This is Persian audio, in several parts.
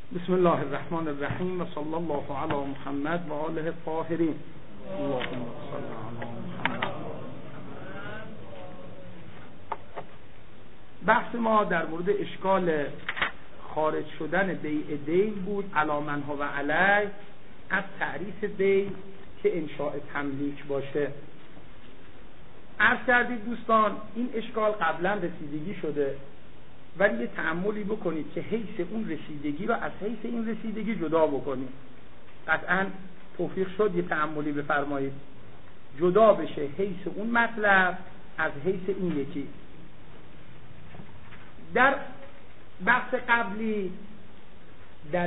بسم الله الرحمن الرحیم و صلی الله علی محمد و آله الطاهرین. اللهم صل علی محمد. بحث ما در مورد اشکال خارج شدن بیع دین بود علی من هو علی از تعریف بیع که انشاء تملیک باشه. عرض کردید دوستان این اشکال قبلا رسیدگی شده، ولی یه تأملی بکنید که حیث اون رسیدگی رو از حیث این رسیدگی جدا بکنید. قطعا توفیق شد یه تأملی بفرمایید جدا بشه حیث اون مطلب از حیث این یکی. در بحث قبلی در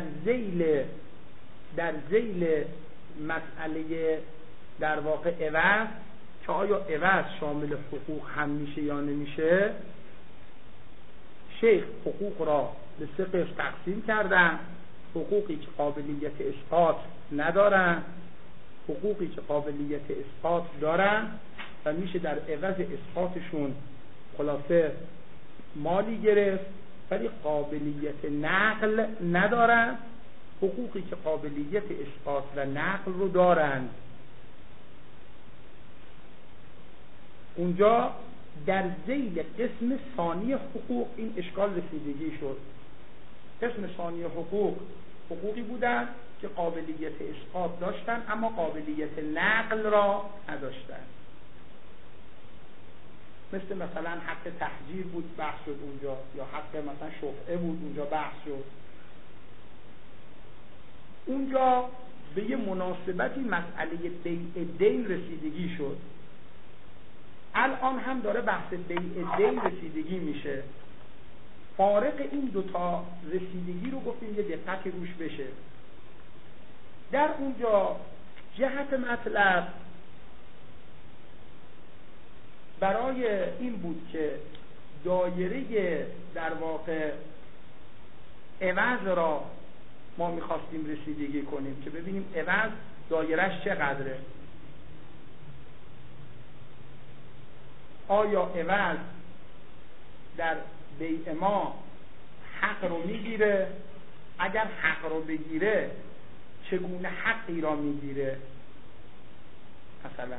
ذیل مسئله در واقع عوض که آیا عوض شامل حقوق هم میشه یا نمیشه، شیخ حقوق را به سه قسم تقسیم کردن: حقوقی که قابلیت اسقاط ندارن، حقوقی که قابلیت اسقاط دارن و میشه در عوض اسقاطشون خلاصه مالی گرفت، ولی قابلیت نقل ندارن، حقوقی که قابلیت اسقاط و نقل رو دارند. اونجا در ذیل قسم ثانی حقوق این اشکال رسیدگی شد. قسم ثانی حقوق حقوقی بودن که قابلیت اسقاط داشتن اما قابلیت نقل را نداشتن. مثلا حق تحجیر بود بحث شد اونجا، یا حق مثلا شفعه بود اونجا بحث شد. اونجا به یه مناسبتی مسئله بیع دین رسیدگی شد. الان هم داره بحث بیع دین رسیدگی میشه. فارق این دوتا رسیدگی رو گفتیم یه دقت روش بشه. در اونجا جهت مطلب برای این بود که دایره در واقع عوض را ما میخواستیم رسیدگی کنیم که ببینیم عوض دایرش چقدره. آیا عوض در بیع ما حق رو میگیره؟ اگر حق رو بگیره چگونه حقی را میگیره؟ مثلا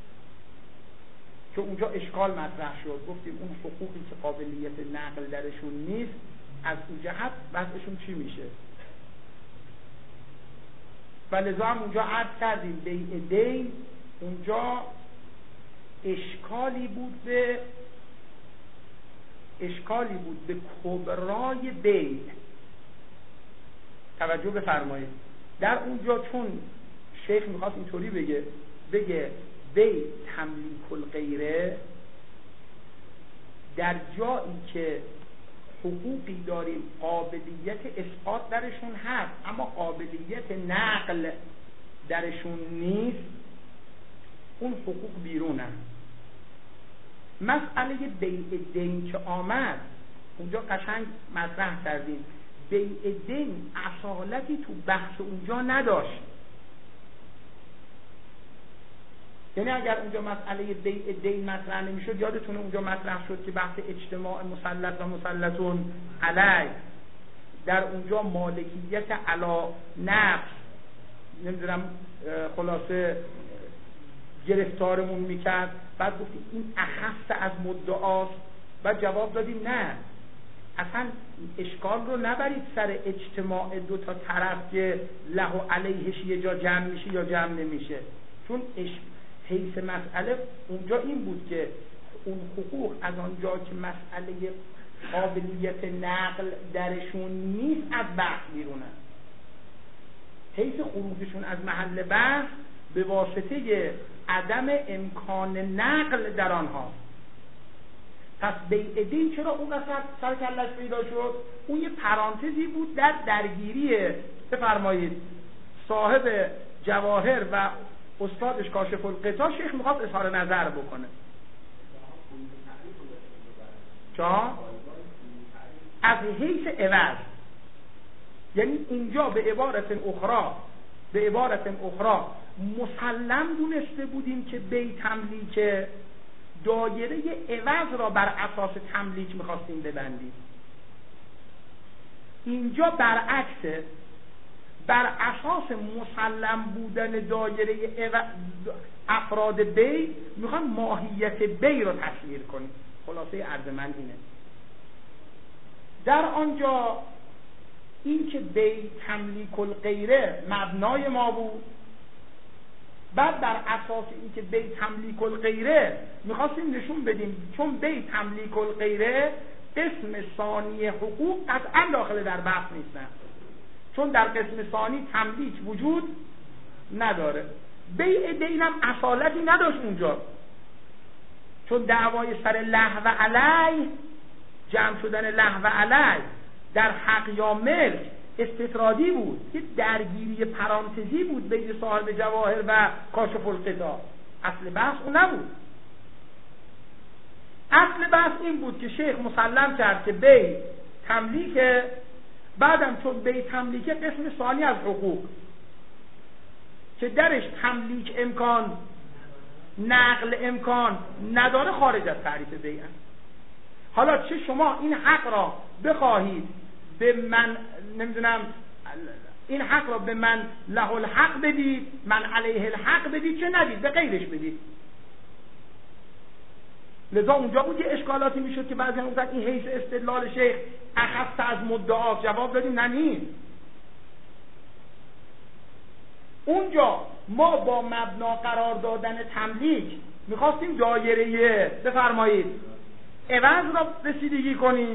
که اونجا اشکال مطرح شد، گفتیم اون حقوقی که قابلیت نقل درشون نیست از اون جهت وضعشون چی میشه. و لذا هم اونجا عرض کردیم بیع دین اونجا اشکالی بود به کبرای بیع. توجه بفرمایید در اونجا چون شیخ میخواست اینطوری بگه بیع تملیک الغیره، در جایی که حقوقی داریم قابلیت اسقاط درشون هست اما قابلیت نقل درشون نیست، اون حقوق بیرونن. مسئله بیع دین که آمد اونجا قشنگ مطرح کردیم. بیع دین اصالتی تو بحث اونجا نداشت. یعنی اگر اونجا مسئله بیع دین مطرح نمیشد، یادتونه اونجا مطرح شد که بحث اجتماع مسلط و مسلطون علی، در اونجا مالکیت علی نفس نمیدونم خلاصه گرفتارمون میکرد. بعد گفتیم این اخص از مدعاست و جواب دادیم نه، اصلا اشکال رو نبرید سر اجتماع دو تا طرف که له و علیهش یه جا جمع میشه یا جمع نمیشه. چون حیث مسئله اونجا این بود که اون حقوق از آنجا که مسئله قابلیت نقل درشون نیست از بحث بیرونن. حیث خروجشون از محل بحث به واسطه عدم امکان نقل در آنها. پس بیع دین چرا اون وسط سر کلش پیدا شد؟ اون یه پرانتزی بود در درگیری بفرمایید صاحب جواهر و استادش کاشف القطاع. شیخ میخواد اظهار نظر بکنه. چا؟ از حیث عوض، یعنی اینجا به عبارت اخرى مسلم دونسته بودیم که بیع تملیک دایره عوض را بر اساس تملیک میخواستیم ببندیم. اینجا برعکسه، بر اساس مسلم بودن دایره افراد بی میخوان ماهیت بی رو تصویر کنیم. خلاصه عرض من اینه، در آنجا این که بی تملیک الغیره مبنای ما بود، بعد بر اساس این که بی تملیک الغیره میخواستیم نشون بدیم چون بی تملیک الغیره قسم ثانی حقوق قطعا داخل در بحث نیستن، چون در قسم ثانی تملیک وجود نداره. بیع دین هم اصالتی نداشت اونجا، چون دعوای سر لهو علی، جمع شدن لهو علی در حق یا ملک استطرادی بود، یه درگیری پرانتزی بود بین صاحب جواهر و کاشف الغطا. اصل بحث اون نبود. اصل بحث این بود که شیخ مسلم کرد که بی تملیکه، بعدم چون بی تملیکه قسم ثانی از حقوق که درش تملیک امکان نقل امکان نداره خارج از تعریف بی هست. حالا چه شما این حق را بخواهید به من نمیدونم این حق را به من له الحق بدید، من علیه الحق بدید، چه ندید به غیرش بدید. لذا اونجا بود یه اشکالاتی میشد که بعضی هم گفتن این حیث استدلال شیخ اخذت از مدعا، جواب دادیم نه نیست. اونجا ما با مبنا قرار دادن تملیک میخواستیم دایره بفرمایید عوض را رسیدگی کنیم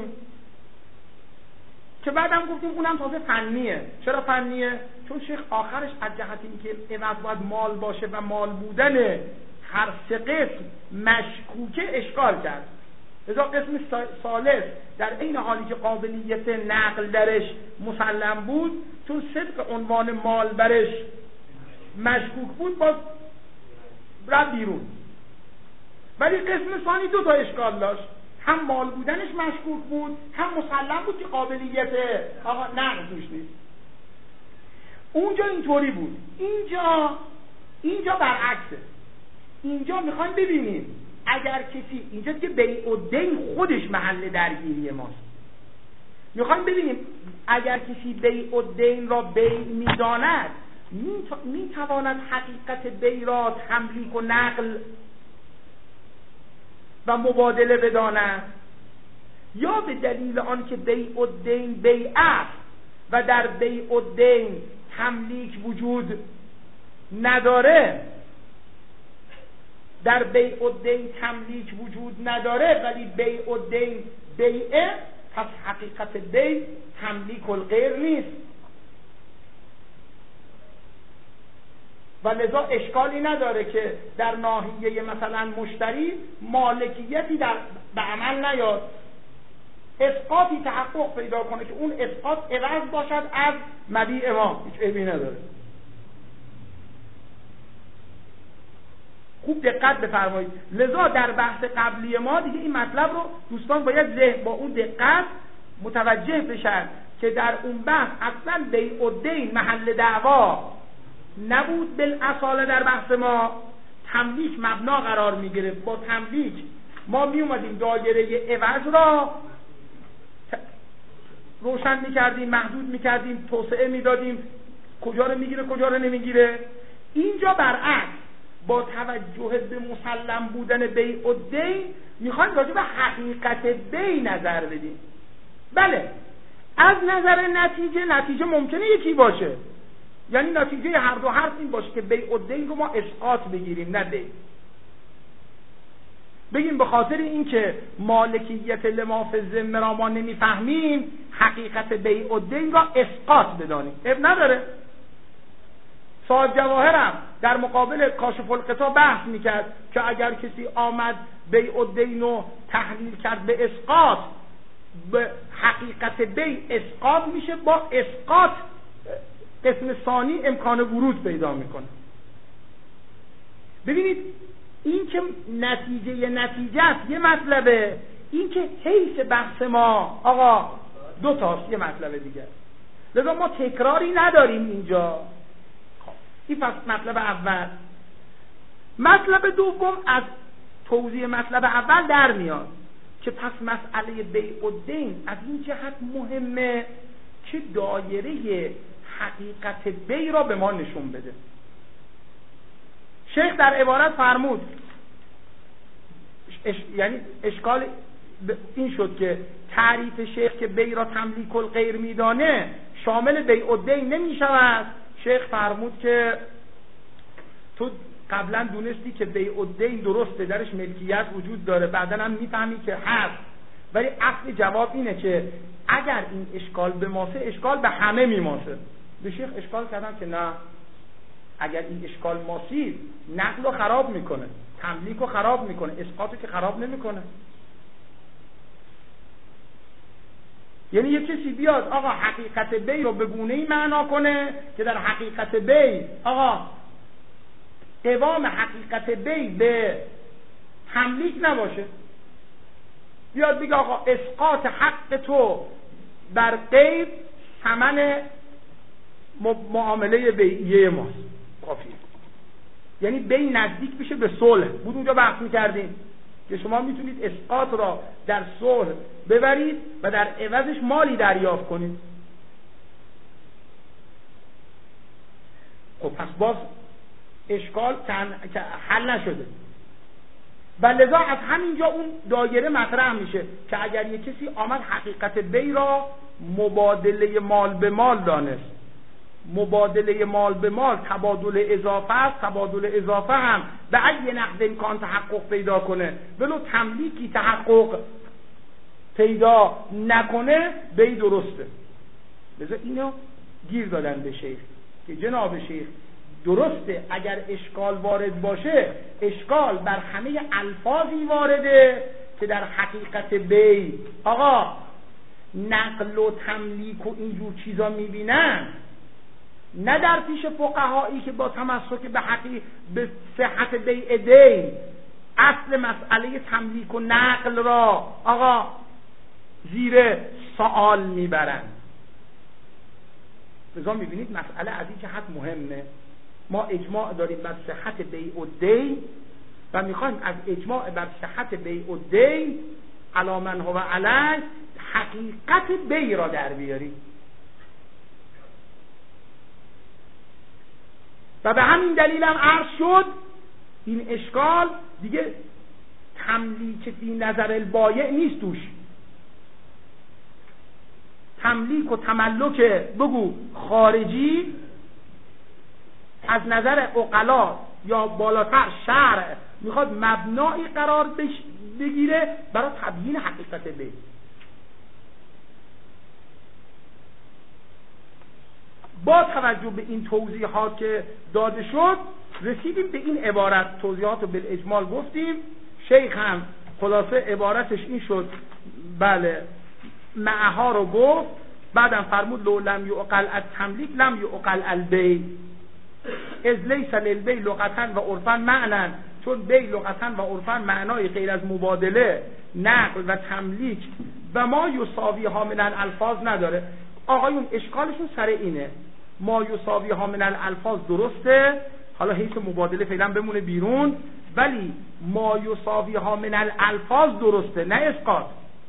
که بعدم گفتیم اونم تازه فنیه. چرا فنیه؟ چون شیخ آخرش از جهت اینکه عوض باید مال باشه و مال بودن هر سه قسم مشکوکه اشکال کرد. لذا قسم ثالث در این حالی که قابلیت نقل درش مسلم بود، چون صدق عنوان مال برش مشکوک بود باز رد بیرون. ولی قسم ثانی دو تا اشکال داشت، هم مال بودنش مشکوک بود، هم مسلم بود که قابلیت نقل توش نیست. اونجا اینطوری بود. اینجا برعکسه. اینجا میخوایم ببینیم اگر کسی اینجا که بیع الدین خودش محل درگیری ماست، میخوایم ببینیم اگر کسی بیع الدین را بیع میداند میتواند حقیقت بیع را تملیک و نقل و مبادله بداند، یا به دلیل آن که بیع الدین بیع است و در بیع الدین تملیک وجود نداره، در بیع الدین تملیک وجود نداره ولی بیع الدین بیعه، پس حقیقت بیع تملیک الغیر نیست و لذا اشکالی نداره که در ناحیه مثلا مشتری مالکیتی به عمل نیاد، اسقاطی تحقق پیدا کنه که اون اسقاط عوض باشد از مبیع ما، هیچ عیبی نداره. خوب دقت بفرمایید. لذا در بحث قبلی ما دیگه این مطلب رو دوستان باید ذهن با اون دقت متوجه بشن که در اون بحث اصلا بیع الدین محل دعوا نبود. بالاصاله در بحث ما تملیک مبنا قرار میگیره. با تملیک ما می اومدیم دایره عوض را روشن میکردیم، محدود میکردیم، توسعه میدادیم، کجا رو میگیره کجا رو نمیگیره. اینجا برعکس، با توجه به مسلم بودن بیع الدین میخوایم راجع به حقیقت بیع نظر بدیم. بله، از نظر نتیجه ممکنه یکی باشه، یعنی نتیجه هر دو حرف این باشه که بیع الدین رو ما اسقاط بگیریم، نه بیع بگیم به خاطر این که مالکیت لما فی الذمه را ما نمیفهمیم حقیقت بیع الدین را اسقاط بدانیم، اب نداره. صاحب جواهرم در مقابل کاشف الغطا بحث میکرد که اگر کسی آمد بیع الدین رو تحلیل کرد به اسقاط، به حقیقت بیع اسقاط میشه، با اسقاط قسم ثانی امکان ورود پیدا میکنه. ببینید این که نتیجه است یه مطلبه، این که حیث بحث ما آقا دو تاست یه مطلب دیگه. لذا ما تکراری نداریم اینجا. این پس مطلب اول. مطلب دوم از توضیح مطلب اول در میاد که پس مسئله بیع الدین از این جهت مهمه که دایره حقیقت بی را به ما نشون بده. شیخ در عبارت فرمود یعنی اشکال این شد که تعریف شیخ که بی را تملیک الغیر میدانه شامل بیع الدین نمی شود. شیخ فرمود که تو قبلا دونستی که بیع الدین درسته، درش ملکیت وجود داره، بعدا هم میفهمی که هست، ولی اصل جواب اینه که اگر این اشکال به ماسه، اشکال به همه میماسه. به شیخ اشکال کردم که نه، اگر این اشکال ماسی نقل رو خراب میکنه، تملیک رو خراب میکنه، اسقاط رو که خراب نمیکنه. یعنی یه کسی بیاد آقا حقیقت بی رو به گونه‌ای معنا کنه که در حقیقت بی آقا قوام حقیقت بی به تملیک نباشه، بیاد بگه آقا اسقاط حق تو بر غیر ثمن معامله بیعیه ماست، کافیه. یعنی بی نزدیک بشه به صلح. بود اونجا بحث میکردیم که شما میتونید اسقاط را در صلح ببرید و در عوضش مالی دریافت کنید. خب پس باز اشکال که حل نشده و لذا از همینجا اون دایره مطرح میشه که اگر یک کسی آمد حقیقت بی را مبادله مال به مال دانست، مبادله مال به مال تبادل اضافه است، تبادل اضافه هم به ای نقد امکان تحقق پیدا کنه ولو تملیکی تحقق پیدا نکنه بی درسته. لذا اینو گیر دادن به شیخ که جناب شیخ درسته اگر اشکال وارد باشه، اشکال بر همه الفاظی وارده که در حقیقت بی آقا نقل و تملیک و اینجور چیزا میبینن، نه در پیش فقهایی که با تمسک به صحت بیع دین اصل مسئله تملیک و نقل را آقا زیر سوال میبرن. لذا میبینید مسئله از این جهت مهمه. ما اجماع داریم بر صحت بیع الدین و میخوایم از اجماع بر صحت بیع الدین علی من هو علی حقیقت بیع را در بیاریم. و به همین دلیل هم عرض شد این اشکال دیگه تملیک فی نظر البایع نیست توش. تملیک و تملک بگو خارجی از نظر عقلا یا بالاتر شرع میخواد مبنایی قرار بگیره برای تبیین حقیقت بیع. با توجه به این توضیحات که داده شد رسیدیم به این عبارت. توضیحات رو بالاجمال گفتیم. شیخ هم خلاصه عبارتش این شد، بله معها رو گفت، بعدم فرمود لو لم یعقل التملیک لم یعقل البیع از لیس للبیع لغتا و عرفا معنی، چون بیع لغتا و عرفا معنای غیر از مبادله، نقل و تملیک و ما یساوی ها من الالفاظ نداره. آقایون اشکالشون سر اینه، ما یساوی ها من الالفاظ درسته، حالا حیث مبادله فعلا بمونه بیرون، ولی ما یساوی ها من الالفاظ درسته نه اسقاط.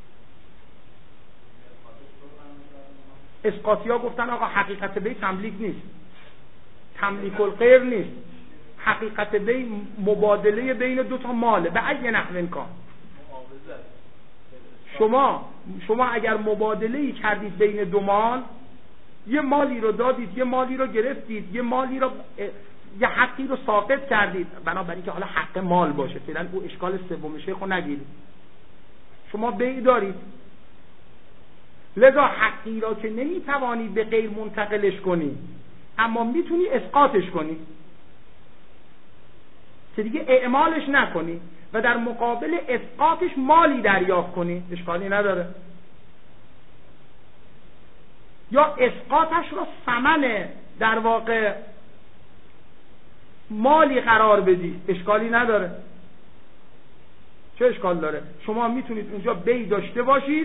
اسقاطی ها گفتن آقا حقیقت بی تملیک نیست، تملیک الغیر نیست، حقیقت بی مبادله بین دو تا ماله به ای نحو امکان. شما اگر مبادله‌ای کردید بین دو مال، یه مالی رو دادید یه مالی رو گرفتید، یه مالی رو یه حقی رو ساقط کردید، بنابراین که حالا حق مال باشه فعلا او اشکال سوم شیخو نگیرید، شما بیع دارید، لذا حقی را که نمیتوانی به غیر منتقلش کنی اما میتونی اسقاطش کنی که دیگه اعمالش نکنی و در مقابل اسقاطش مالی دریافت کنی، اشکالی نداره. یا اسقاطش رو ثمن در واقع مالی قرار بدی، اشکالی نداره. چه اشکال داره؟ شما میتونید اونجا بیع داشته باشید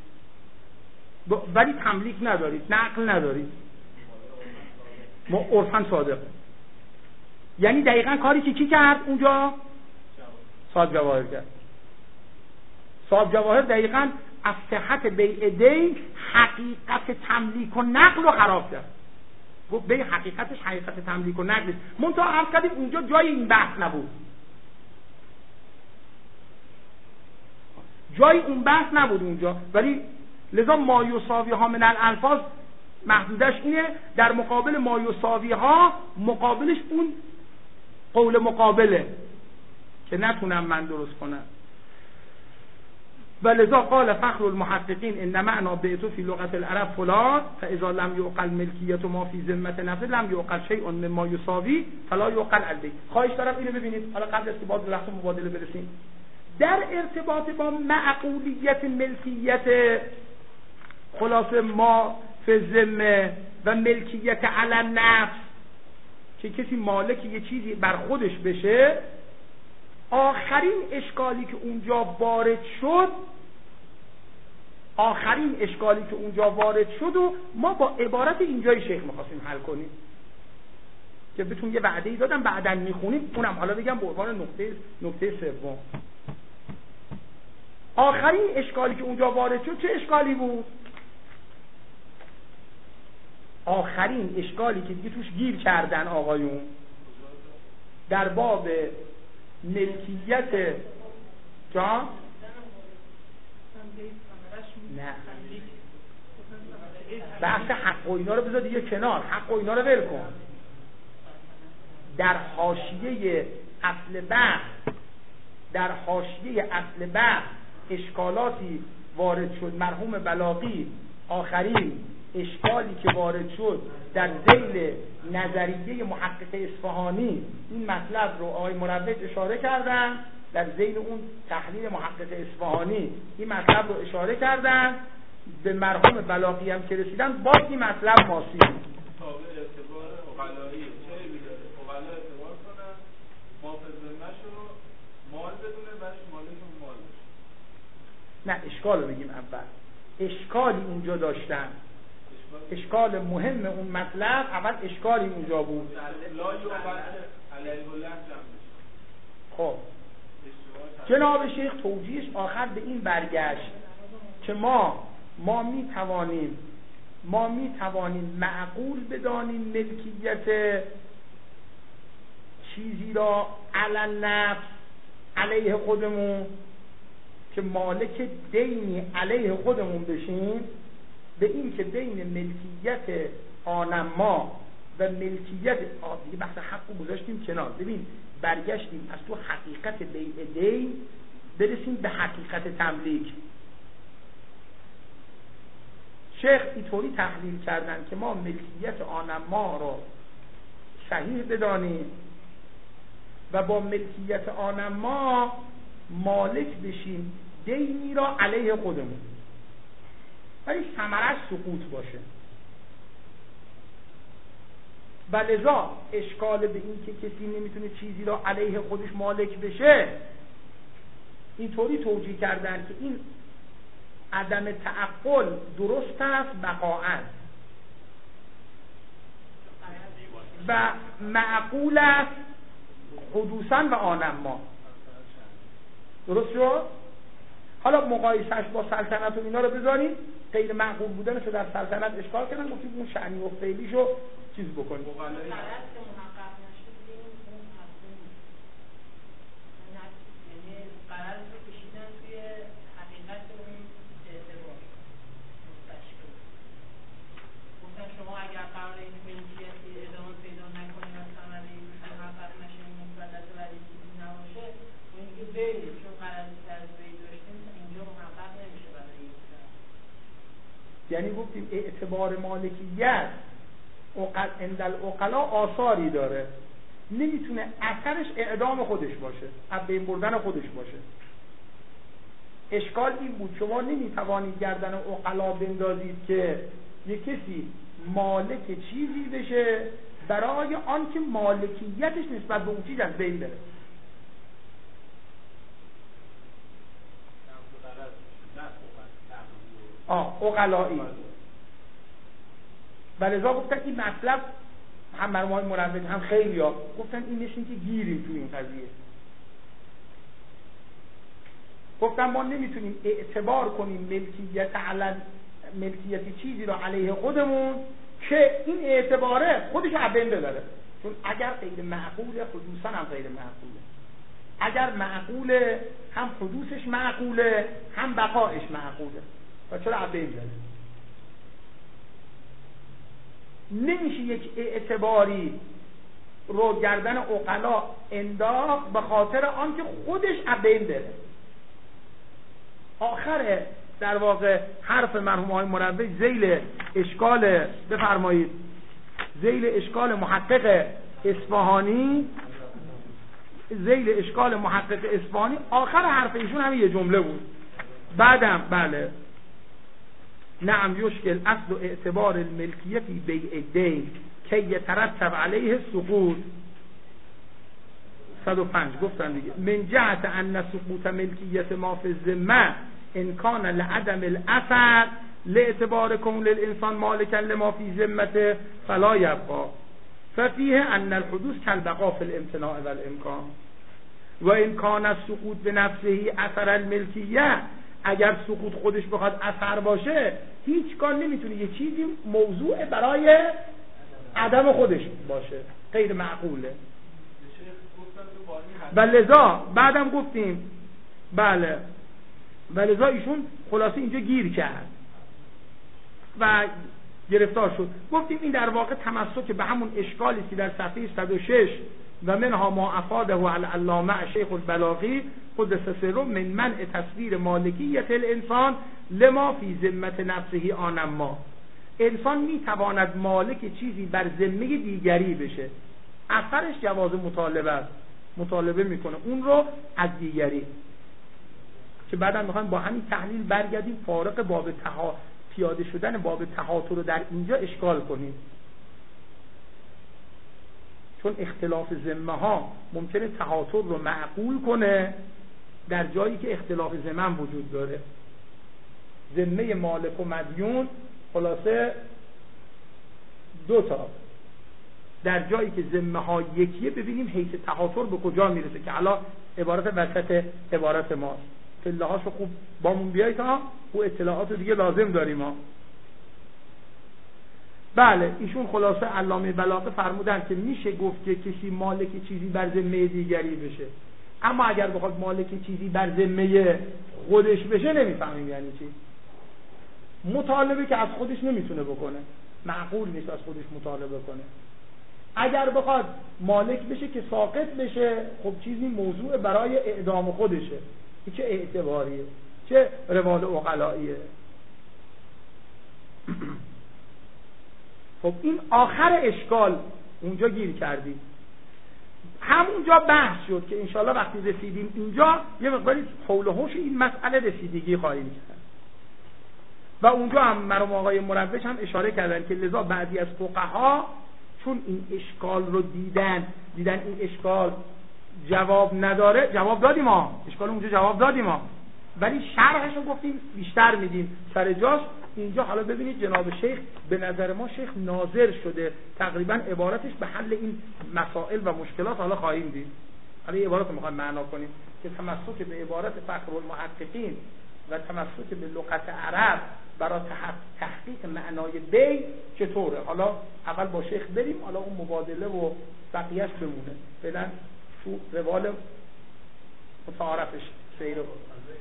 ولی تملیک ندارید، نقل ندارید، ما عرفاً صادق. یعنی دقیقاً کاری که کی کرد اونجا؟ صاحب جواهر کرد. صاحب جواهر دقیقاً از صحت بیع دین حقیقت تملیک و نقل رو خراب کرد. گفت به حقیقتش حقیقت تملیک و نقل است. منتها عرض کردیم اونجا جای این بحث نبود، جای اون بحث نبود اونجا، ولی لذا ما یساوی ها من الالفاظ محدودش اینه، در مقابل ما یساوی ها مقابلش اون قول مقابله که نتونم من درست کنم. ولذا قال فخر المحققین ان معنا بعث فی لغت العرب فلان فاذا لم يعقل ملکیت ما فی ذمه نفس لم يعقل شیء مما یساوی فلا یعقل البیع. خواهش دارم اینو ببینید. حالا قبل از که باز بحث مبادله برسیم، در ارتباط با معقولیت ملکیت خلاصه ما فی ذمه و ملکیت علی النفس که کسی مالک یه چیزی بر خودش بشه، آخرین اشکالی که اونجا وارد شد و ما با عبارت اینجای شیخ می‌خواستیم حل کنیم که بهتون یه وعده‌ای دادم بعداً می‌خونیم، اونم حالا بگم به عنوان نکته سوم. آخرین اشکالی که اونجا وارد شد چه اشکالی بود؟ آخرین اشکالی که دیگه توش گیر کردن آقایون در باب ملکیت جان نه بحث حق و اینا رو بذار دیگه کنار، حق و اینا رو ول کن. در حاشیه اصل بحث اشکالاتی وارد شد. مرحوم بلاغی آخرین اشکالی که وارد شد در ذیل نظریه محقق اصفهانی، این مطلب رو آقای مروج اشاره کردن، در ذیل اون تحلیل محقق اصفهانی این مطلب رو اشاره کردن، به مرحوم بلاغی هم که رسیدن باز این مطلب ماسی تابع اعتبار اقلایی چه بیداره اقلا اعتبار کنن محافظ رو مال بدونه بش مالشون مال بشه. نه اشکال رو بگیم اول. اشکالی اونجا داشتن، اشکال مهم اون مطلب اول اشکالی اونجا بود. خب جناب شیخ توجیهش آخر به این برگشت که ما میتوانیم معقول بدانیم ملکیت چیزی را علی نفس علیه خودمون که مالک دینی علیه خودمون بشیم، به این که بین ملکیت آنما و ملکیت دیگه بحث حق رو گذاشتیم کنار. ببین برگشتیم از تو حقیقت بیع دین برسیم به حقیقت تملیک. شیخ اینطوری تحلیل کردن که ما ملکیت آنما را صحیح بدانیم و با ملکیت آنما مالک بشیم دینی را علیه خودمون، ولی ثمرش سقوط باشه. و لذا اشکال به این که کسی نمیتونه چیزی را علیه خودش مالک بشه اینطوری توجیه کردن که این عدم تعقل درست است بقاءً و معقول است حدوثاً و آنما. درست شد؟ حالا مقایسهش با سلطنت و اینا رو بذاریم، غیر معقول بودنشو در سلطنت اشکال کردن، گفتیم اون شأنی و فعلیشو چیز بکنیم. یعنی گفتیم اعتبار مالکیت عند العقلا آثاری داره، نمیتونه اثرش اعدام خودش باشه، از بین بردن خودش باشه. اشکال این بود شما نمیتوانید گردن عقلا بندازید که یک کسی مالک چیزی بشه برای آن که مالکیتش نسبت به اون چیز از بین بره. عقلایی. ولذا گفتن این مطلب هم مرموهای مروج هم خیلی ها گفتن این نشین که گیریم تو این قضیه. گفتن ما نمیتونیم اعتبار کنیم ملکیت علن ملکیت چیزی رو علیه خودمون که این اعتباره خودش ابنده داره، چون اگر غیر معقوله خصوصا هم غیر معقوله، اگر معقوله هم حدوثش معقوله هم بقایش معقوله و چرا ابنده داره. نمیشه یک اعتباری رو گردن عقلا انداخت به خاطر آنکه خودش ابین داره. آخر در واقع حرف مرحوم آقای مروج ذیل اشکال بفرمایید ذیل اشکال محقق اصفهانی، ذیل اشکال محقق اصفهانی آخر حرف ایشون همین یه جمله بود. بعدم بله نعم یشکل اصل و اعتبار الملکیتی بیع الدین که یترتب علیه سقوط. 105 گفتن دیگه من جهت ان سقوط ملکیت ما فی الذمه ان کان لعدم الاثر لاعتبار کون للانسان مالکا لما فی ذمته فلا یبقى ففیه ان الحدوث کالبقاء فی الامتناع والامکان و ان کان السقوط بنفسه اثر الملکیه. اگر سقوط خودش بخواد اثر باشه هیچ کار نمیتونه یه چیزی موضوع برای عدم خودش باشه، غیر معقوله. و لذا بعدم گفتیم بله و لذا ایشون خلاصه اینجا گیر کرد و گرفتار شد. گفتیم این در واقع تمسک به همون اشکالی که در صفحه 106 و منها ما افاده العلامه شیخ البلاغی قدس سره من منع تصویر مالکیت الانسان لما فی ذمت نفسه آنما. انسان میتواند مالک چیزی بر ذمه دیگری بشه، اثرش جواز مطالبه است، مطالبه میکنه اون رو از دیگری، که بعدا میخوایم با همین تحلیل برگردیم فارق باب پیاده شدن باب تهاتر رو در اینجا اشکال کنیم، چون اختلاف ذمه ها ممکنه تهاتر رو معقول کنه در جایی که اختلاف ذمه وجود داره. ذمه مالک و مدیون خلاصه دو تا، در جایی که ذمه ها یکیه ببینیم حیث تهاتر به کجا میرسه که الان عبارت وسط عبارت ماست. پله‌هاشو خوب بامون بیایید ها، او اطلاعات دیگه لازم داریم ها. بله ایشون خلاصه علامه بلاغه فرمودن که میشه گفت که کسی مالک چیزی بر ذمه دیگری بشه، اما اگر بخواد مالک چیزی بر ذمه خودش بشه نمیفهمیم یعنی چی. مطالبه که از خودش نمیتونه بکنه، معقول نیست از خودش مطالبه کنه. اگر بخواد مالک بشه که ساقط بشه، خب چیزی موضوع برای اعدام خودشه، چه اعتباریه، چه روال عقلاییه. خب این آخر اشکال اونجا گیر کردیم. همونجا بحث شد که انشالله وقتی رسیدیم اینجا یه مقداری حول و حوش این مسئله رسیدگی خواهیم کرد. و اونجا هم مرحوم آقای مروج هم اشاره کردن که لذا بعضی از فقها چون این اشکال رو دیدن این اشکال جواب نداره، جواب دادیم ما، اشکال اونجا جواب دادیم ما، ولی شرحش رو گفتیم بیشتر میدیم سر جاش. اینجا حالا ببینید جناب شیخ به نظر ما شیخ ناظر شده، تقریبا عبارتش به حل این مسائل و مشکلات حالا خواهیم دید. حالا این عبارت رو میخوایم معنا کنیم که تمسک به عبارت فخر المحققین و تمسک به لغت عرب برای تحقیق معنای بی چطوره. حالا اول با شیخ بریم، حالا اون مبادله و بقیهش بمونه، فعلا تو روال متعارفش سیر رو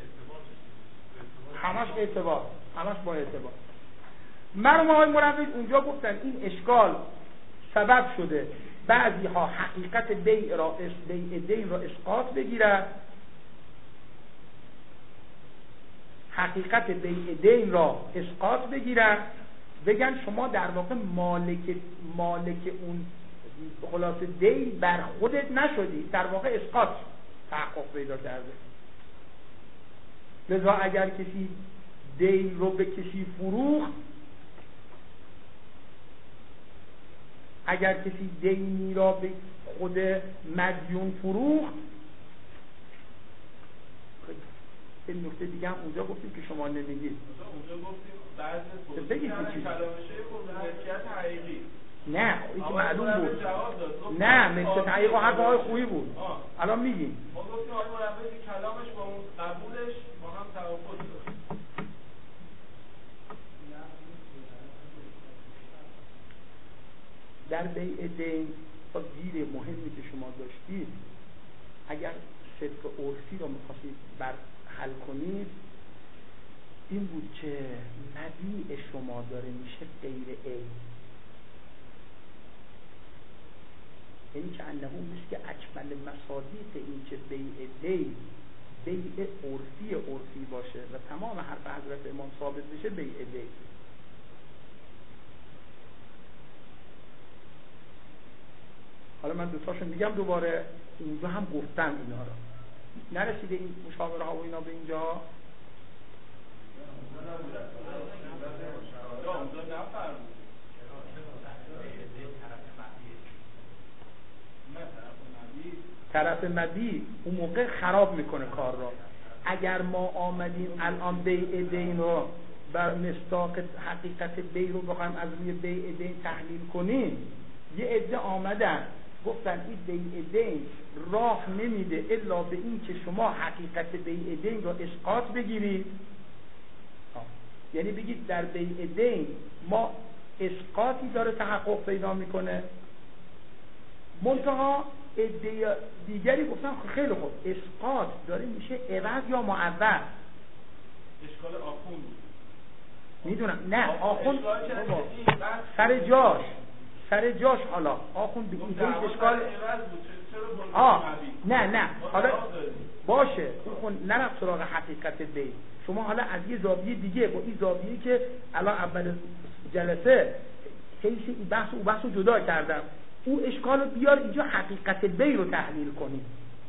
همش اعتبار، همش با اعتبار. مرحوم آقای مروج اونجا گفتن این اشکال سبب شده بعضی ها حقیقت بیع دین را اسقاط بگیرن، حقیقت بیع دین را اسقاط بگیرن، بگن شما در واقع مالک اون خلاصه دین بر خودت نشدی، در واقع اسقاط تحقق پیدا کرده. لذا اگر کسی دین رو به کسی فروخت، اگر کسی دینی را به خود مدیون فروخت، این نکته دیگه هم اونجا گفتیم که شما نمیگید. اونجا گفتیم بعضی کلامشه ملکیت حقیقی. نه این که معلوم بود. نه ملکیت حقیقی حرف های خوبی بود. الان میگیم. ما گفتیم آقای مروج کلامش با اون قبولش با هم توافق داشت. در بیع دین با گیر مهمی که شما داشتید، اگر صدق عرفی رو می‌خواستید بر حل کنید، این بود که مبیع شما داره میشه غیر عین، یعنی که انه مثل که اکمل مصادیق این که بیع دین بیع عرفی باشه و تمام حرف حضرت امام ثابت بشه بیع دین. حالا من دوتاشون میگم دوباره، اینجا هم گفتم اینا رو. نرسیده این مشاوره ها و اینا به اینجا؟ طرف مبیع اون موقع خراب میکنه کار را. اگر ما آمدیم الان بیع دین رو بر مصداق حقیقت بیع رو بخوایم از روی بیع دین تحلیل کنیم، یه عده آمدن گفتن این بیع دین راه نمیده الا به این که شما حقیقت بیع دین رو اسقاط بگیرید، یعنی بگید در بیع دین ما اسقاطی داره تحقق پیدا میکنه. منتها عده دیگری گفتن خیلی خوب، اسقاط داره میشه عوض یا معوض. اشکال آخوند میدونم، نه آخوند سر جاش حالا آخوند بگید اشکال نه حالا باشه، اون نرفت سراغ حقیقت بی. شما حالا از یه زاویه دیگه با این زاویه‌ای که الان اول جلسه حیث این بحث رو جدا کردم، او اشکال رو بیار اینجا حقیقت بی رو تحلیل کنیم.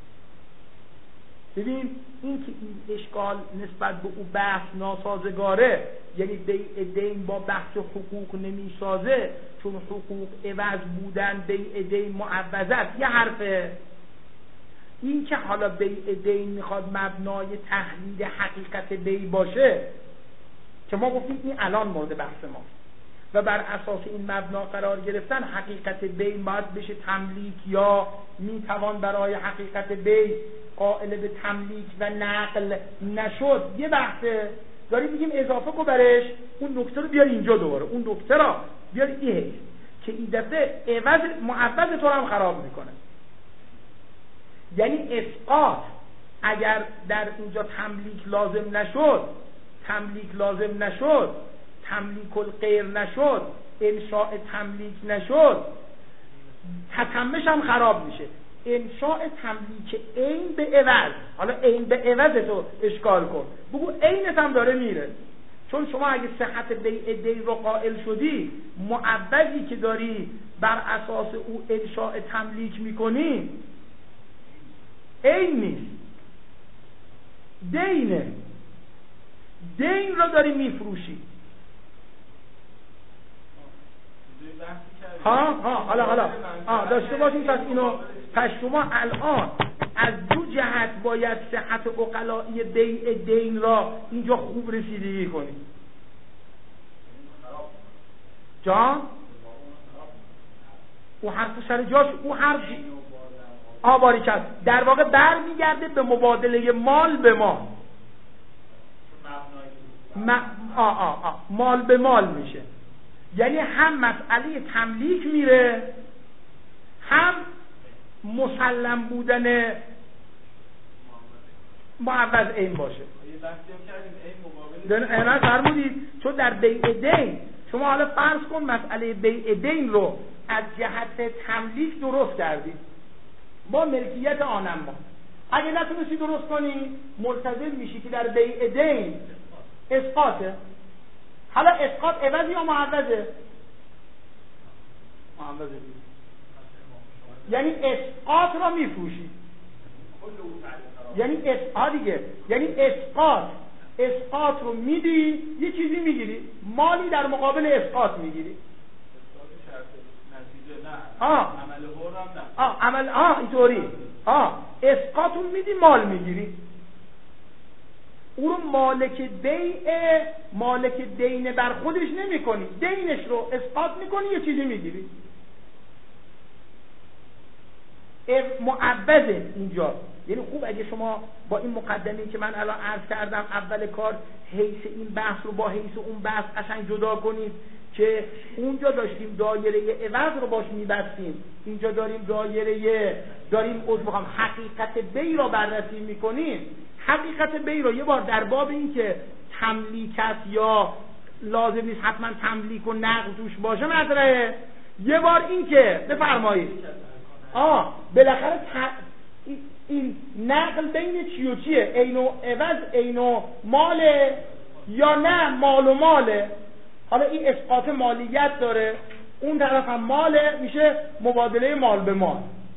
ببین این که این اشکال نسبت به او بحث ناسازگاره، یعنی بیع دین با بحث حقوق نمیسازه، چون حقوق عوض بودن، بیع دین معوضت یه حرفه. این که حالا بیع دین میخواد مبنای تحلیل حقیقت بیع باشه که ما گفتیم این الان مورد بحث ما و بر اساس این مبنا قرار گرفتن حقیقت بیع باید بشه تملیک، یا میتوان برای حقیقت بیع قائل به تملیک و نقل نشد، یه بحثه. داریم میگیم اضافه کو برش، اون نکته رو بیار اینجا دوباره، اون نکته رو بیار این که این دفعه عوض معوض تو هم خراب میکنه. یعنی اسقاط اگر در اینجا تملیک لازم نشد، تملیک الغیر نشد، انشاء تملیک نشد، تتمش هم خراب میشه. انشاء تملیک عین به عوض، حالا عین به عوض تو اشکال کن، بگو عینت هم داره میره، چون شما اگه صحت بیع دین رو قائل شدی، معوضی که داری بر اساس او انشاء تملیک میکنی عین نیست، دینه، دین رو داری میفروشی. حالا داشته باشیم پس شما الان از دو جهت باید صحت عقلائی بیع دین را اینجا خوب رسیدگی کنید. جان او حرف سر جاش، او حرف آباری کرد، در واقع برمیگرده به مبادله مال به مال. مال به مال میشه، یعنی هم مسئله تملیک میره، هم مسلم بودن معوض عین باشه. اینا فرمودید چون در بیع دین شما حالا فرض کن مسئله بیع دین رو از جهت تملیک درست کردید با ملکیت آنم ما، اگه نتونستی درست کنی ملتزم میشی که در بیع دین اسقاطه. حالا اسقاط عوض یا معوضه؟ معوضه، یعنی اسقاط را میفروشی، یعنی اسقاط رو میدی، یه چیزی میگیری، مالی در مقابل اسقاط میگیری. اینطوری اسقاط رو میدی، مال میگیری. او رو مالک دین بر خودش نمی کنی، دینش رو اسقاط میکنی، یه چیزی میگیری. معوضه اینجا. یعنی خوب اگه شما با این مقدمه‌ای که من الان عرض کردم اول کار حیث این بحث رو با حیث اون بحث قشنگ جدا کنید، که اونجا داشتیم دایره عوض رو باش میبستیم، اینجا داریم حقیقت بی رو بررسی میکنیم. حقیقت بی رو یه بار در باب این که تملیک است یا لازم نیست حتما تملیک و نقض توش باشه مطرحه، یه بار این که بفرمایید بالاخره این نقل بین چی و چیه؟ عین و عوض عین و ماله یا نه مال و ماله؟ حالا این اسقاط مالیت داره، اون طرف هم ماله، میشه مبادله مال به مال.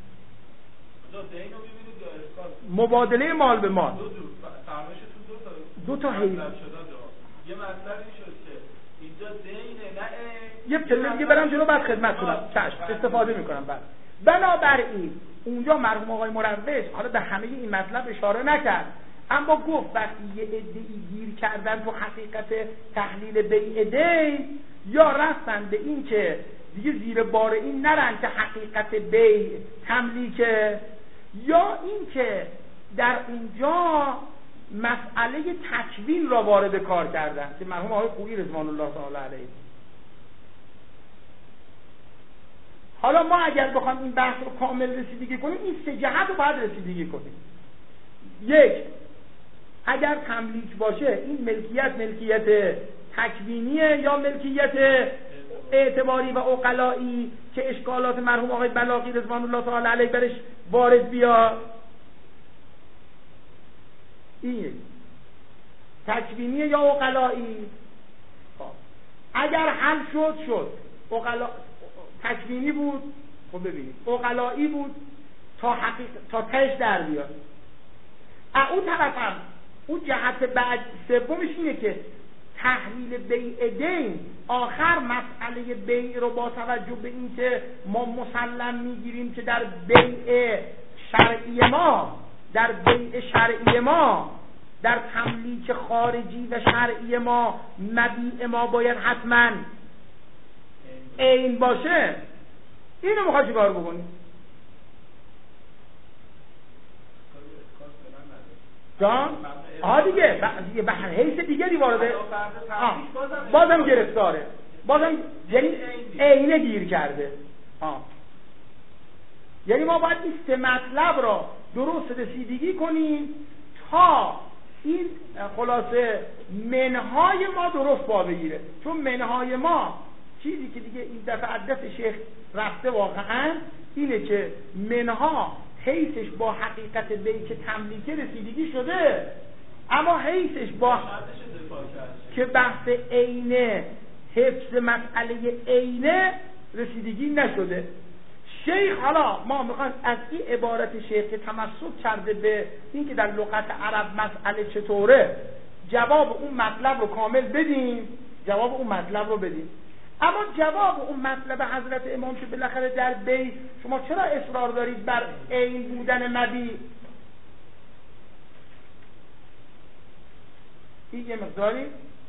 مبادله مال به مال دو تا حیث. یه مطلبی شد که اینجا دینه نه یه پله دیگه برم جلو بعد خدمت کنم. چشم استفاده میکنم بعد. بنابراین اونجا مرحوم آقای مروج حالا به همه این مطلب اشاره نکرد، اما گفت وقتی یه عده‌ای گیر کردن تو حقیقت تحلیل بیع دین یا رفتن به این که دیگه زیر بار این نرن که حقیقت بیع تملیکه، یا این که در اونجا مسئله تکوین را وارد کار کردن که مرحوم آقای خویی رضوان الله تعالی علیه. حالا ما اگر بخوایم این بحث رو کامل رسیدگی کنیم این سه جهت رو باید رسیدگی کنیم. یک، اگر تملیک باشه این ملکیت تکوینیه یا ملکیت اعتباری و عقلایی که اشکالات مرحوم آقای بلاغی رضوان الله تعالی علیه برش وارد بیاد. این تکوینیه یا عقلایی. اگر حل شد تکوینی بود، خب ببینید عقلایی بود تا تهش در بیاد. اون طرف هم اون جهت بعد سومش اینه که تحلیل بیع دین آخر مسئله بیع رو با توجه به این که ما مسلم میگیریم که در بیع شرعی ما در تملیک خارجی و شرعی ما مبیع ما باید حتما عین باشه. اینو میخواد چیکار بکنیم؟ جان؟ دیگه به حیث دیگری وارده بازم گرفتاره، بازم یعنی عینه گیر کرده. یعنی ما باید این سه مطلب را درست رسیدگی کنیم تا این خلاصه منهای ما درست پا بگیره. چون منهای ما چیزی که دیگه این دفعه دست شیخ رفته واقعا اینه که منها حیثش با حقیقت بیع که تملیک رسیدگی شده، اما حیثش با که بحث عینه حفظ مسئله عینه رسیدگی نشده. شیخ حالا ما میخوایم از این عبارت شیخ که تمسک کرده به این که در لغت عرب مسئله چطوره جواب اون مطلب رو کامل بدیم، اما جواب اون مطلب حضرت امام که بالاخره در بیع شما چرا اصرار دارید بر عین بودن مبیع؟ این یه مقداری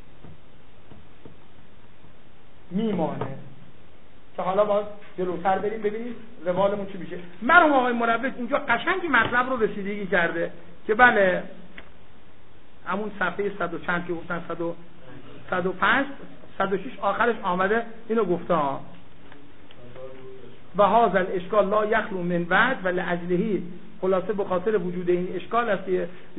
میمانه که حالا باز جلوتر بریم ببینید روالمون چی میشه. مرحوم آقای مروج اینجا قشنگی مطلب رو رسیدگی کرده که بله همون صفحه 100 و چند که گفتن 105 106 آخرش آمده اینو گفته ها و هذا الاشکال لا یخلو من وجه و لاجله خلاصه به خاطر وجود این اشکال است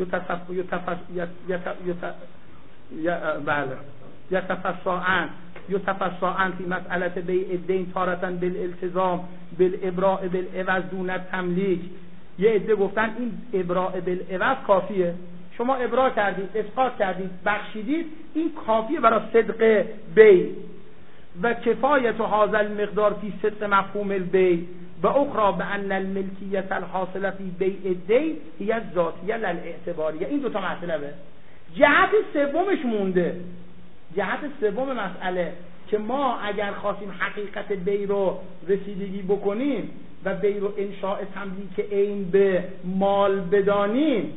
یتفصاعن فی مسئله بیع الدین تارة بالالتزام بالابراء بالعوض دون التملیک. یه عده گفتن این ابراء بالعوض کافیه، شما ابراء کردید، اسقاط کردید، بخشیدید، این کافیه برای صدق بیع و کفایت هذا المقدار فی صدق مفهوم البیع و اخرى بان الملکیت الحاصله فی بیع الدین هی الذاتیه لا الاعتباریه. این دو تا مسئله. جهت سومش مونده، جهت سوم مسئله که ما اگر خواستیم حقیقت بیع رو رسیدگی بکنیم و بیع رو انشاء تملیک عین به مال بدانیم،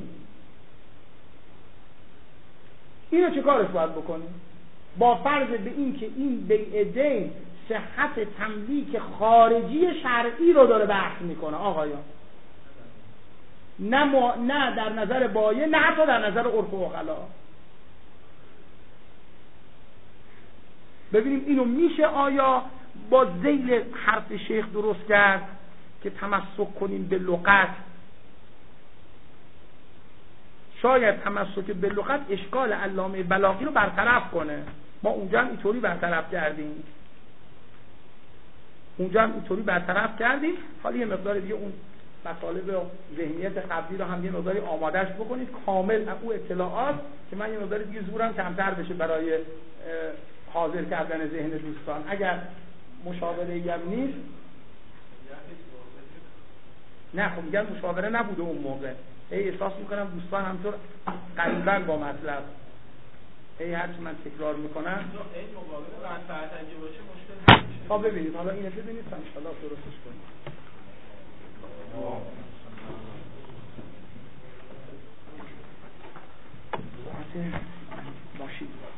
اینو چه کارش باید بکنیم؟ با فرض به این که این بیع دین صحت تملیک خارجی شرعی رو داره بحث میکنه آقایان، نه در نظر بایع، نه حتی در نظر عرف و عقلا. ببینیم اینو میشه آیا با ذیل حرف شیخ درست کرد که تمسک کنیم به لغت. شاید تمسک به لغت اشکال علامه بلاغی رو برطرف کنه. ما اونجا هم اینطوری برطرف کردیم. حالا یه مقدار دیگه اون مطالب و ذهنیت قبلی رو هم یه مقداری آمادهش بکنید کامل او اطلاعات، که من یه مقدار دیگه زورم کمتر بشه برای حاضر کردن ذهن دوستان. اگر مشاوره‌ای هم نیست، نه خب میگن مشاوره نبوده اون موقع. احساس میکنم دوستان همطور قریبن با مطلب. هرچی من تکرار میکنم این مقابله منفعت اگه باشه مشکل نمیشه. تا ببینید، حالا اینو ببینید تا انشاءالله درستش کنید. باشید